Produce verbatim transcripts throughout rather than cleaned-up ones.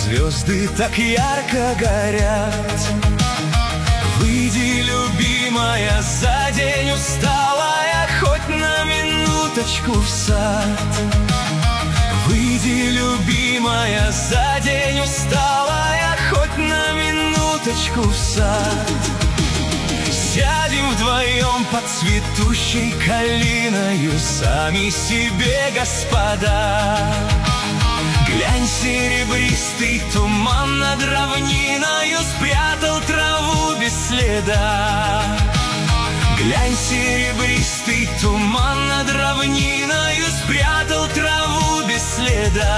звезды так ярко горят. Выйди, любимая, за день усталая, хоть на минуточку в сад. Выйди, любимая, за день усталая, хоть на минуточку в сад. Сядем вдвоем под цветущей калиною, сами себе господа. Глянь, серебристый туман над равниною спрятал траву без следа. Глянь, серебристый туман над равниною спрятал траву без следа.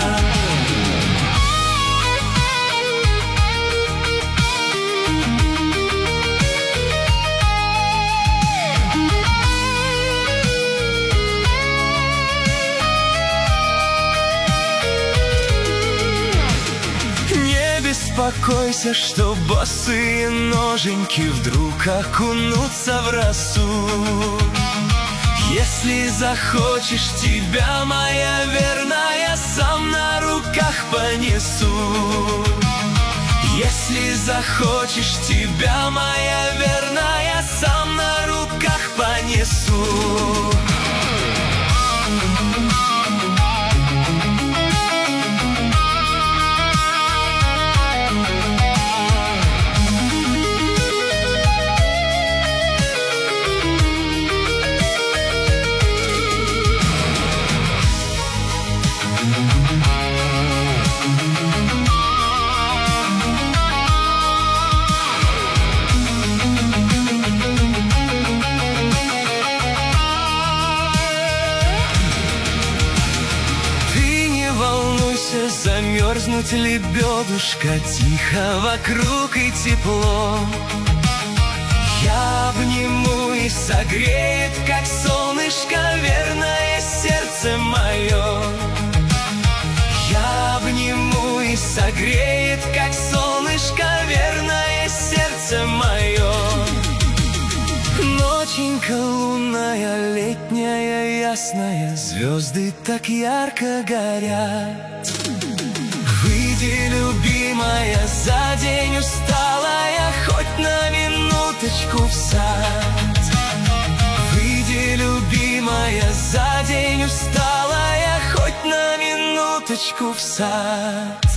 Беспокойся, что босые ноженьки вдруг окунутся в росу. Если захочешь, тебя, моя верная, сам на руках понесу. Если захочешь, тебя, моя верная, сам на руках понесу. Замерзнуть лебедушка, тихо вокруг и тепло. Я обниму и согреет, как солнышко, верное сердце мое. Я обниму и согреет, как солнышко, верное сердце мое. Ноченька лунная, летняя, ясная, звезды так ярко горят. Выйди, любимая, за день усталая, хоть на минуточку в сад. Выйди, любимая, за день усталая, хоть на минуточку в сад.